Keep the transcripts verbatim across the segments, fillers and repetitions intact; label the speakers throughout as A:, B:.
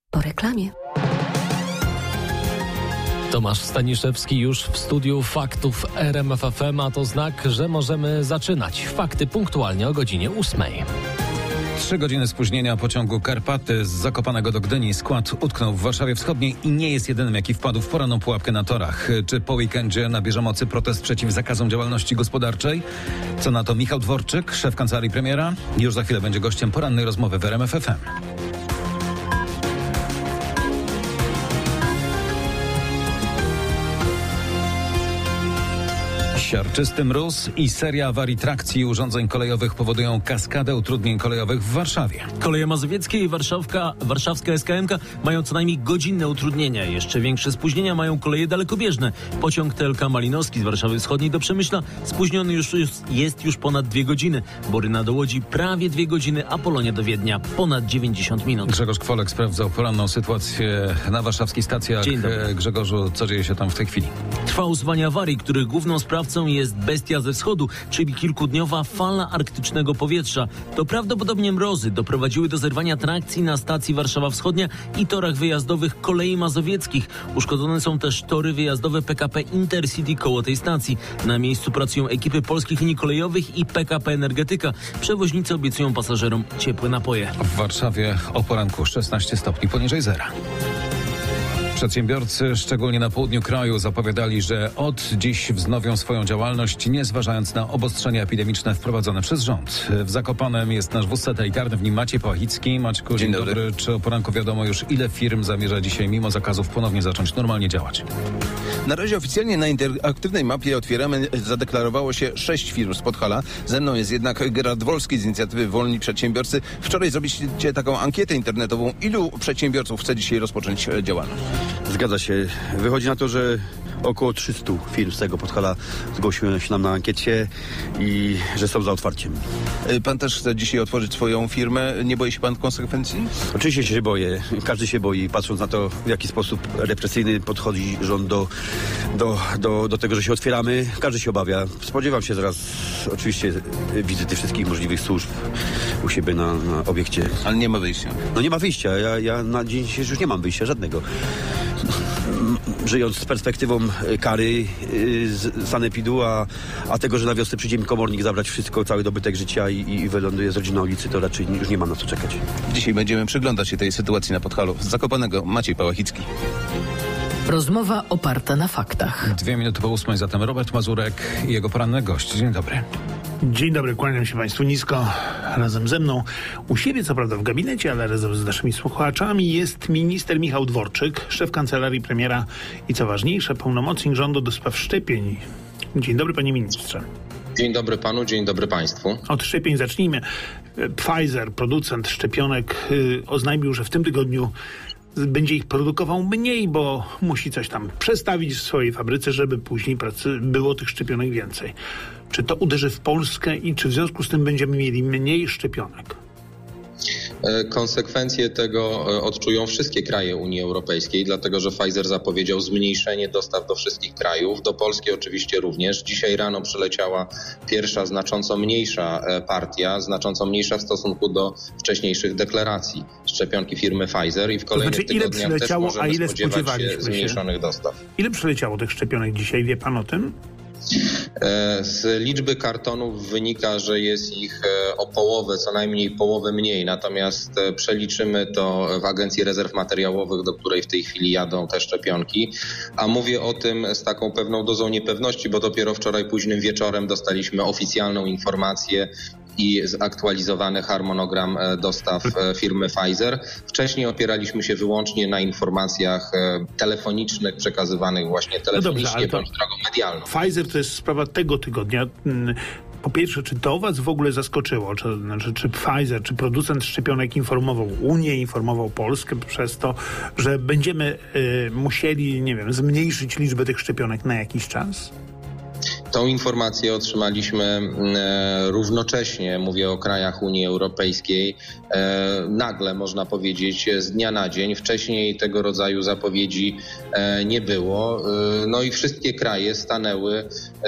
A: Po reklamie.
B: Tomasz Staniszewski już w studiu Faktów R M F F M, a to znak, że możemy zaczynać. Fakty punktualnie o godzinie ósmej.
C: Trzy godziny spóźnienia pociągu Karpaty z Zakopanego do Gdyni. Skład utknął w Warszawie Wschodniej i nie jest jedynym, jaki wpadł w poranną pułapkę na torach. Czy po weekendzie nabierze mocy protest przeciw zakazom działalności gospodarczej? Co na to Michał Dworczyk, szef kancelarii premiera? Już za chwilę będzie gościem porannej rozmowy w R M F F M. Siarczysty mróz i seria awarii trakcji urządzeń kolejowych powodują kaskadę utrudnień kolejowych w Warszawie.
D: Koleje mazowieckie i Warszawka, warszawska S K M K mają co najmniej godzinne utrudnienia. Jeszcze większe spóźnienia mają koleje dalekobieżne. Pociąg T L K Malinowski z Warszawy Wschodniej do Przemyśla spóźniony już jest już ponad dwie godziny. Boryna do Łodzi prawie dwie godziny, a Polonia do Wiednia ponad dziewięćdziesiąt minut.
C: Grzegorz Kwolek sprawdzał poranną sytuację na warszawskich stacjach.
D: Dzień dobry.
C: Grzegorzu, co dzieje się tam w tej chwili?
D: Trwa usuwanie awarii, których główną sprawcą jest bestia ze wschodu, czyli kilkudniowa fala arktycznego powietrza. To prawdopodobnie mrozy doprowadziły do zerwania trakcji na stacji Warszawa Wschodnia i torach wyjazdowych kolei mazowieckich. Uszkodzone są też tory wyjazdowe P K P Intercity koło tej stacji. Na miejscu pracują ekipy polskich linii kolejowych i P K P Energetyka. Przewoźnicy obiecują pasażerom ciepłe napoje.
C: W Warszawie o poranku szesnaście stopni poniżej zera. Przedsiębiorcy, szczególnie na południu kraju, zapowiadali, że od dziś wznowią swoją działalność, nie zważając na obostrzenia epidemiczne wprowadzone przez rząd. W Zakopanem jest nasz wóz satelitarny, w nim Maciej Pałachicki. Maćku, dzień, dzień dobry. dobry. Czy o poranku wiadomo już, ile firm zamierza dzisiaj mimo zakazów ponownie zacząć normalnie działać?
E: Na razie oficjalnie na interaktywnej mapie Otwieramy zadeklarowało się sześć firm z Podhala. Ze mną jest jednak Gerard Wolski z inicjatywy Wolni Przedsiębiorcy. Wczoraj zrobiliście taką ankietę internetową. Ilu przedsiębiorców chce dzisiaj rozpocząć działalność?
F: Zgadza się. Wychodzi na to, że około trzysta firm z tego Podhala zgłosiło się nam na ankiecie i że są za otwarciem.
E: Pan też chce dzisiaj otworzyć swoją firmę. Nie boi się pan konsekwencji?
F: Oczywiście się boję. Każdy się boi, patrząc na to, w jaki sposób represyjny podchodzi rząd do, do, do, do tego, że się otwieramy. Każdy się obawia. Spodziewam się zaraz oczywiście wizyty wszystkich możliwych służb u siebie na, na obiekcie.
E: Ale nie ma wyjścia.
F: No nie ma wyjścia. Ja, ja na dzień dzisiejszy już nie mam wyjścia żadnego. Żyjąc z perspektywą kary z sanepidu, a, a tego, że na wiosnę przyjdzie mi komornik zabrać wszystko, cały dobytek życia i, i wyląduje z rodziną na ulicy, to raczej już nie ma na co czekać.
E: Dzisiaj będziemy przyglądać się tej sytuacji na Podhalu. Z Zakopanego Maciej Pałachicki.
A: Rozmowa oparta na faktach.
C: Dwie minuty po ósmej, zatem Robert Mazurek i jego poranny gość. Dzień dobry.
G: Dzień dobry, kłaniam się Państwu nisko. Razem ze mną, u siebie co prawda w gabinecie, ale razem z naszymi słuchaczami jest minister Michał Dworczyk, szef kancelarii premiera i co ważniejsze, pełnomocnik rządu do spraw szczepień. Dzień dobry, panie ministrze.
H: Dzień dobry panu, dzień dobry państwu.
G: Od szczepień zacznijmy. Pfizer, producent szczepionek, yy, oznajmił, że w tym tygodniu będzie ich produkował mniej, bo musi coś tam przestawić w swojej fabryce, żeby później pracy było tych szczepionek więcej. Czy to uderzy w Polskę i czy w związku z tym będziemy mieli mniej szczepionek?
H: Konsekwencje tego odczują wszystkie kraje Unii Europejskiej, dlatego że Pfizer zapowiedział zmniejszenie dostaw do wszystkich krajów, do Polski oczywiście również. Dzisiaj rano przyleciała pierwsza, znacząco mniejsza partia, znacząco mniejsza w stosunku do wcześniejszych deklaracji szczepionki firmy Pfizer i w kolejnych
G: to znaczy,
H: tygodniach też możemy
G: a ile
H: spodziewać się zmniejszonych się? dostaw.
G: Ile przyleciało tych szczepionek dzisiaj, wie pan o tym?
H: Z liczby kartonów wynika, że jest ich o połowę, co najmniej połowę mniej, natomiast przeliczymy to w Agencji Rezerw Materiałowych, do której w tej chwili jadą te szczepionki, a mówię o tym z taką pewną dozą niepewności, bo dopiero wczoraj późnym wieczorem dostaliśmy oficjalną informację i zaktualizowany harmonogram dostaw firmy Pfizer. Wcześniej opieraliśmy się wyłącznie na informacjach telefonicznych przekazywanych właśnie telefonicznie no dobrze, bądź drogą medialną.
G: Pfizer to jest sprawa tego tygodnia. Po pierwsze, czy to was w ogóle zaskoczyło? Czy, znaczy, czy Pfizer, czy producent szczepionek informował Unię, informował Polskę przez to, że będziemy y, musieli, nie wiem, zmniejszyć liczbę tych szczepionek na jakiś czas?
H: Tą informację otrzymaliśmy e, równocześnie, mówię o krajach Unii Europejskiej, e, nagle można powiedzieć z dnia na dzień. Wcześniej tego rodzaju zapowiedzi e, nie było. E, no i wszystkie kraje stanęły e,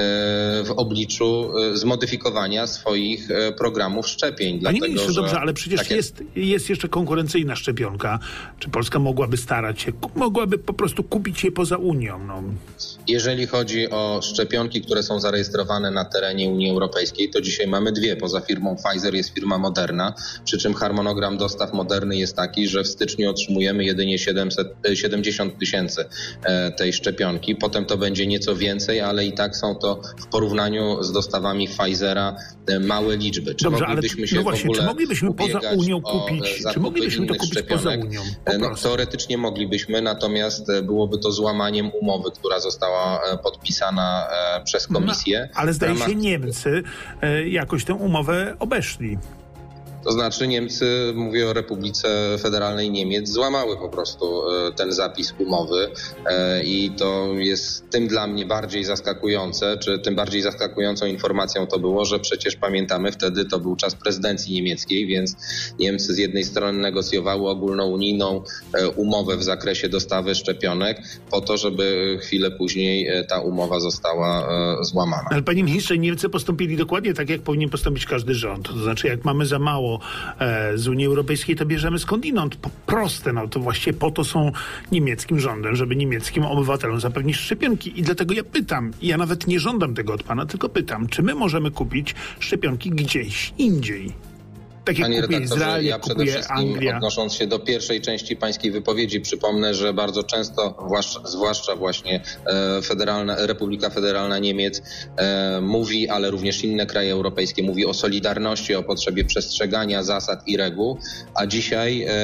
H: w obliczu e, zmodyfikowania swoich e, programów szczepień.
G: Panie
H: dlatego,
G: ministrze,
H: że,
G: dobrze, ale przecież
H: tak
G: jest, jest jeszcze konkurencyjna szczepionka. Czy Polska mogłaby starać się, mogłaby po prostu kupić je poza Unią? No.
H: Jeżeli chodzi o szczepionki, które są zarejestrowane na terenie Unii Europejskiej, to dzisiaj mamy dwie. Poza firmą Pfizer jest firma Moderna, przy czym harmonogram dostaw Moderny jest taki, że w styczniu otrzymujemy jedynie siedemdziesiąt tysięcy tej szczepionki. Potem to będzie nieco więcej, ale i tak są to w porównaniu z dostawami Pfizera małe liczby. Czy
G: Dobrze,
H: moglibyśmy
G: ale,
H: się
G: no właśnie,
H: w ogóle
G: czy moglibyśmy poza Unią kupić, czy moglibyśmy to kupić
H: szczepionek?
G: poza Unią?
H: No, teoretycznie moglibyśmy, natomiast byłoby to złamaniem umowy, która została podpisana przez Komisję.
G: No, ale zdaje
H: ramach...
G: się Niemcy e, jakoś tę umowę obeszli.
H: To znaczy Niemcy, mówię o Republice Federalnej Niemiec, złamały po prostu ten zapis umowy i to jest tym dla mnie bardziej zaskakujące, czy tym bardziej zaskakującą informacją to było, że przecież pamiętamy, wtedy to był czas prezydencji niemieckiej, więc Niemcy z jednej strony negocjowały ogólnounijną umowę w zakresie dostawy szczepionek po to, żeby chwilę później ta umowa została złamana.
G: Ale panie ministrze, Niemcy postąpili dokładnie tak, jak powinien postąpić każdy rząd. To znaczy, jak mamy za mało z Unii Europejskiej, to bierzemy skądinąd. Proste, no to właściwie po to są niemieckim rządem, żeby niemieckim obywatelom zapewnić szczepionki. I dlatego ja pytam, ja nawet nie żądam tego od pana, tylko pytam, czy my możemy kupić szczepionki gdzieś indziej? Tak jak
H: Panie
G: kupuje
H: redaktorze,
G: Izrael,
H: ja
G: jak
H: przede
G: kupuje
H: wszystkim
G: Anglia.
H: Odnosząc się do pierwszej części pańskiej wypowiedzi, przypomnę, że bardzo często, zwłaszcza, zwłaszcza właśnie e, Federalna, Republika Federalna Niemiec e, mówi, ale również inne kraje europejskie, mówi o solidarności, o potrzebie przestrzegania zasad i reguł, a dzisiaj e,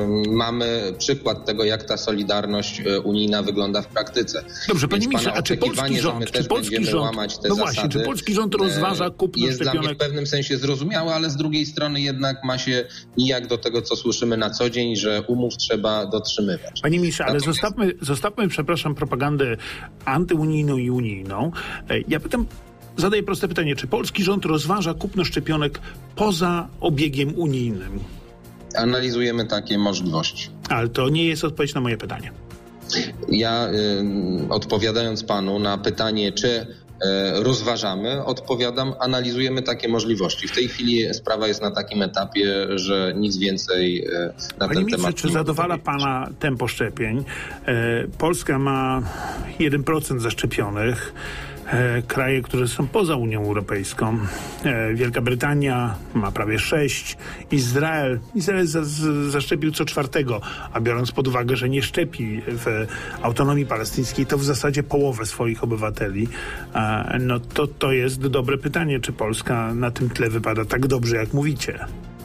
H: mamy przykład tego, jak ta solidarność e, unijna wygląda w praktyce.
G: Dobrze, panie
H: Więc
G: ministrze,
H: pana
G: a czy polski
H: oczekiwanie, że my
G: rząd,
H: też
G: czy polski
H: będziemy
G: rząd,
H: łamać te
G: no
H: zasady,
G: właśnie, czy polski rząd rozważa kupno
H: jest
G: szczepionek?
H: dla mnie w pewnym sensie zrozumiałe, ale z drugiej strony jednak ma się nijak do tego, co słyszymy na co dzień, że umów trzeba dotrzymywać.
G: Panie ministrze, ale
H: Natomiast...
G: zostawmy, zostawmy, przepraszam, propagandę antyunijną i unijną. Ja pytam, zadaję proste pytanie, czy polski rząd rozważa kupno szczepionek poza obiegiem unijnym?
H: Analizujemy takie możliwości.
G: Ale to nie jest odpowiedź na moje pytanie.
H: Ja y, odpowiadając panu na pytanie, czy rozważamy, odpowiadam, analizujemy takie możliwości. W tej chwili sprawa jest na takim etapie, że nic więcej na
G: Panie
H: ten
G: ministrze,
H: temat
G: czy
H: nie
G: zadowala pana tempo szczepień? E, Polska ma jeden procent zaszczepionych. E, kraje, które są poza Unią Europejską. E, Wielka Brytania ma prawie sześć. Izrael. Izrael za, z, zaszczepił co czwartego, a biorąc pod uwagę, że nie szczepi w autonomii palestyńskiej, to w zasadzie połowę swoich obywateli. E, no to, to jest dobre pytanie, czy Polska na tym tle wypada tak dobrze, jak mówicie.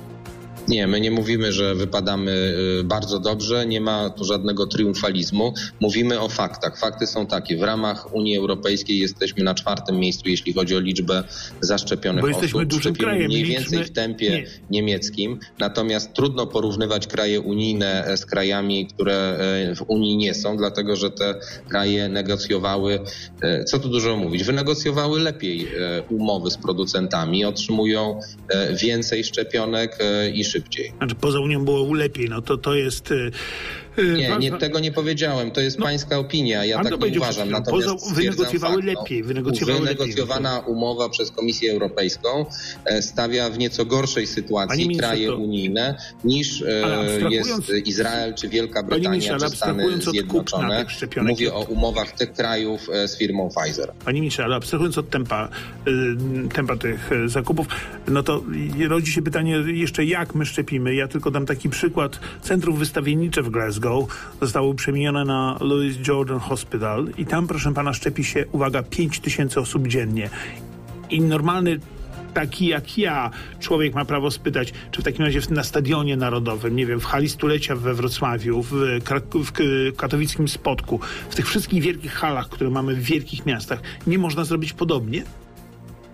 H: Nie, my nie mówimy, że wypadamy bardzo dobrze, nie ma tu żadnego triumfalizmu. Mówimy o faktach. Fakty są takie. W ramach Unii Europejskiej jesteśmy na czwartym miejscu, jeśli chodzi o liczbę zaszczepionych
G: Bo
H: osób.
G: jesteśmy dużym
H: Szczepimy
G: krajem.
H: mniej
G: Liczmy...
H: więcej w tempie
G: nie.
H: niemieckim. Natomiast trudno porównywać kraje unijne z krajami, które w Unii nie są, dlatego że te kraje negocjowały, co tu dużo mówić, wynegocjowały lepiej umowy z producentami, otrzymują więcej szczepionek i szybciej.
G: Znaczy poza Unią było lepiej, no to to jest... Yy,
H: nie, nie, tego nie powiedziałem, to jest no, pańska opinia, ja tak nie uważam. Natomiast
G: poza, wynegocjowały
H: fakt,
G: lepiej, wynegocjowały
H: wynegocjowana
G: lepiej.
H: umowa przez Komisję Europejską stawia w nieco gorszej sytuacji kraje to... unijne niż jest Izrael czy Wielka Brytania czy Stany Zjednoczone. Mówię o umowach tych krajów z firmą Pfizer.
G: Panie ministrze, ale abstrahując od tempa, y, tempa tych zakupów, no to rodzi się pytanie jeszcze, jak my szczepimy. Ja tylko dam taki przykład. Centrum wystawiennicze w Glasgow zostało przemienione na Louis Jordan Hospital i tam, proszę pana, szczepi się, uwaga, pięć tysięcy osób dziennie. I normalny taki jak ja, człowiek ma prawo spytać, czy w takim razie na Stadionie Narodowym, nie wiem, w hali stulecia we Wrocławiu, w, Krak- w katowickim Spodku, w tych wszystkich wielkich halach, które mamy w wielkich miastach, nie można zrobić podobnie?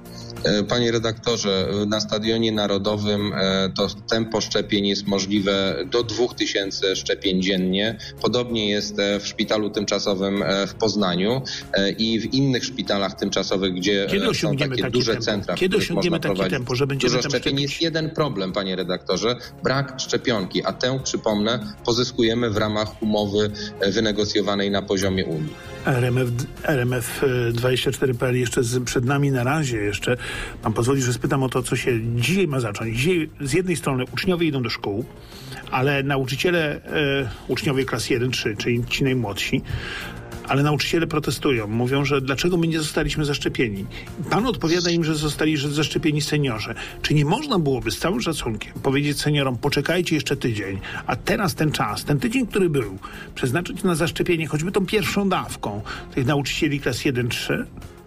H: Panie redaktorze, na Stadionie Narodowym to tempo szczepień jest możliwe do dwóch tysięcy szczepień dziennie. Podobnie jest w szpitalu tymczasowym w Poznaniu i w innych szpitalach tymczasowych, gdzie
G: Kiedy
H: są takie duże
G: tempo?
H: centra,
G: Kiedy
H: w których
G: osiągniemy
H: można
G: takie
H: prowadzić
G: tempo, że będziemy
H: dużo
G: tam
H: szczepień?
G: szczepić?
H: Jest jeden problem, panie redaktorze, brak szczepionki, a tę, przypomnę, pozyskujemy w ramach umowy wynegocjowanej na poziomie Unii.
G: R M F, R M F dwadzieścia cztery kropka p l jeszcze z, przed nami na razie jeszcze. Pan pozwoli, że spytam o to, co się dzisiaj ma zacząć. Dzisiaj z jednej strony uczniowie idą do szkół, ale nauczyciele, e, uczniowie klas jeden trzy, czyli ci najmłodsi, ale nauczyciele protestują. Mówią, że dlaczego my nie zostaliśmy zaszczepieni. Pan odpowiada im, że zostali zaszczepieni seniorzy. Czy nie można byłoby z całym szacunkiem powiedzieć seniorom, poczekajcie jeszcze tydzień, a teraz ten czas, ten tydzień, który był, przeznaczyć na zaszczepienie choćby tą pierwszą dawką tych nauczycieli klas jeden trzy?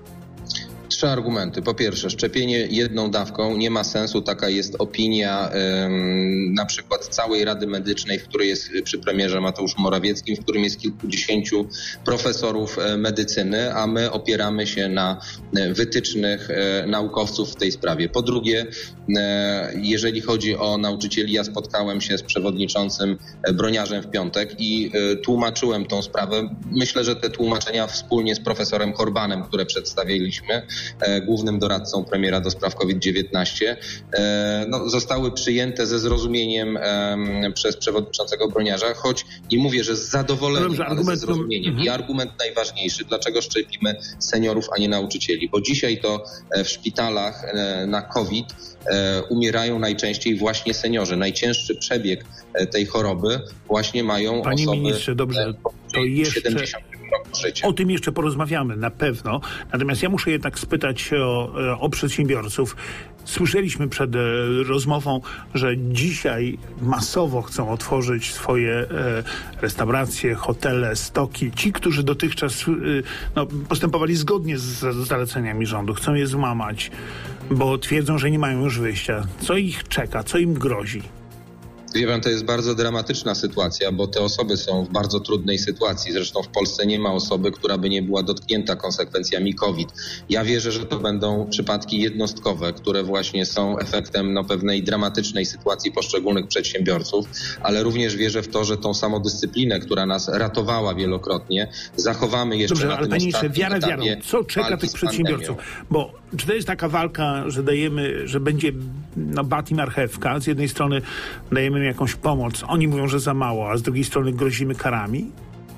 H: Trzy argumenty. Po pierwsze, szczepienie jedną dawką nie ma sensu. Taka jest opinia ym, na przykład całej Rady Medycznej, w której jest przy premierze Mateuszu Morawieckim, w którym jest kilkudziesięciu profesorów e, medycyny, a my opieramy się na e, wytycznych e, naukowców w tej sprawie. Po drugie, e, jeżeli chodzi o nauczycieli, ja spotkałem się z przewodniczącym e, Broniarzem w piątek i e, tłumaczyłem tą sprawę. Myślę, że te tłumaczenia wspólnie z profesorem Horbanem, które przedstawiliśmy, głównym doradcą premiera do spraw COVID dziewiętnaście, no, zostały przyjęte ze zrozumieniem przez przewodniczącego Broniarza, choć nie mówię, że z zadowoleniem, Dobrze, ale argument, ze zrozumieniem. No, I argument najważniejszy, dlaczego szczepimy seniorów, a nie nauczycieli, bo dzisiaj to w szpitalach na COVID umierają najczęściej właśnie seniorzy. Najcięższy przebieg tej choroby właśnie mają
G: Panie
H: osoby
G: ministrze, dobrze, to jeszcze...
H: siedemdziesiąt
G: O tym jeszcze porozmawiamy, na pewno. Natomiast ja muszę jednak spytać o, o przedsiębiorców. Słyszeliśmy przed e, rozmową, że dzisiaj masowo chcą otworzyć swoje e, restauracje, hotele, stoki. Ci, którzy dotychczas e, no, postępowali zgodnie z, z zaleceniami rządu, chcą je złamać, bo twierdzą, że nie mają już wyjścia. Co ich czeka? Co im grozi?
H: Wie pan, to jest bardzo dramatyczna sytuacja, bo te osoby są w bardzo trudnej sytuacji. Zresztą w Polsce nie ma osoby, która by nie była dotknięta konsekwencjami COVID. Ja wierzę, że to będą przypadki jednostkowe, które właśnie są efektem no, pewnej dramatycznej sytuacji poszczególnych przedsiębiorców, ale również wierzę w to, że tą samodyscyplinę, która nas ratowała wielokrotnie, zachowamy jeszcze
G: Dobrze,
H: na
G: ale
H: tym
G: panie
H: ostatnim
G: wiara wiarą, co czeka tych przedsiębiorców? Bo czy to jest taka walka, że dajemy, że będzie no, bat i marchewka? Z jednej strony dajemy im jakąś pomoc, oni mówią, że za mało, a z drugiej strony grozimy karami?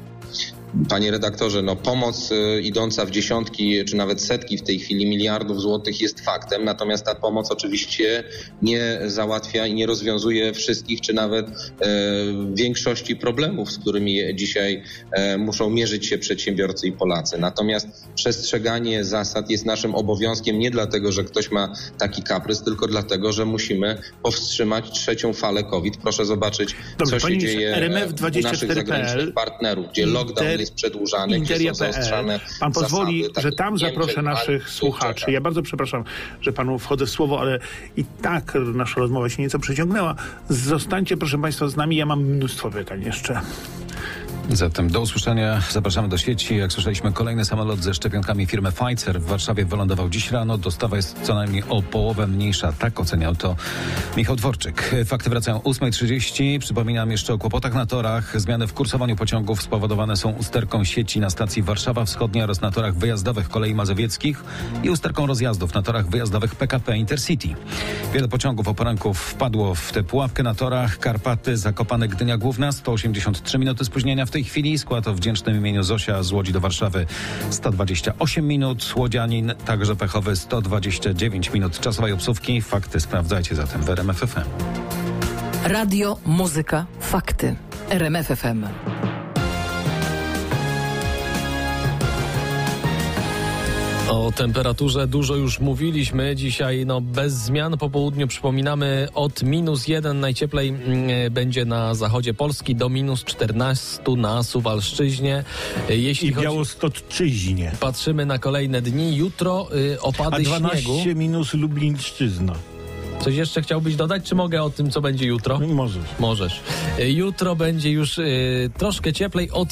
H: Panie redaktorze, no pomoc y, idąca w dziesiątki czy nawet setki w tej chwili miliardów złotych jest faktem, natomiast ta pomoc oczywiście nie załatwia i nie rozwiązuje wszystkich czy nawet y, większości problemów, z którymi dzisiaj y, muszą mierzyć się przedsiębiorcy i Polacy. Natomiast przestrzeganie zasad jest naszym obowiązkiem nie dlatego, że ktoś ma taki kaprys, tylko dlatego, że musimy powstrzymać trzecią falę COVID. Proszę zobaczyć, Dobrze, co się dzieje
G: R M F
H: u naszych zagranicznych partnerów, gdzie lockdown jest przedłużany, gdzie są zaostrzane
G: Pan pozwoli,
H: zasady,
G: że tam zaproszę naszych słuchaczy. Ja bardzo przepraszam, że panu wchodzę w słowo, ale i tak nasza rozmowa się nieco przeciągnęła. Zostańcie, proszę państwa, z nami. Ja mam mnóstwo pytań jeszcze.
C: Zatem do usłyszenia. Zapraszamy do sieci. Jak słyszeliśmy, kolejny samolot ze szczepionkami firmy Pfizer w Warszawie wylądował dziś rano. Dostawa jest co najmniej o połowę mniejsza. Tak oceniał to Michał Dworczyk. Fakty wracają o ósma trzydzieści. Przypominam jeszcze o kłopotach na torach. Zmiany w kursowaniu pociągów spowodowane są usterką sieci na stacji Warszawa Wschodnia oraz na torach wyjazdowych kolei mazowieckich i usterką rozjazdów na torach wyjazdowych P K P Intercity. Wiele pociągów o poranku wpadło w tę pułapkę na torach. Karpaty, Zakopane, Gdynia Główna. sto osiemdziesiąt trzy minuty spóźnienia w tej chwili. Skład o wdzięcznym imieniu Zosia z Łodzi do Warszawy sto dwadzieścia osiem minut. Łodzianin także pechowy sto dwadzieścia dziewięć minut czasowej obsówki. Fakty sprawdzajcie zatem w R M F F M.
A: Radio, muzyka, fakty. R M F F M.
B: O temperaturze dużo już mówiliśmy. Dzisiaj no bez zmian po południu, przypominamy, od minus jeden najcieplej mm, będzie na zachodzie Polski do minus czternaście na Suwalszczyźnie. Jeśli
I: I Białostocczyźnie.
B: Patrzymy na kolejne dni. Jutro y, opady
I: A dwanaście
B: śniegu.
I: minus Lublińszczyzna.
B: Coś jeszcze chciałbyś dodać, czy mogę o tym, co będzie jutro?
I: Możesz.
B: Możesz. Jutro będzie już y, troszkę cieplej od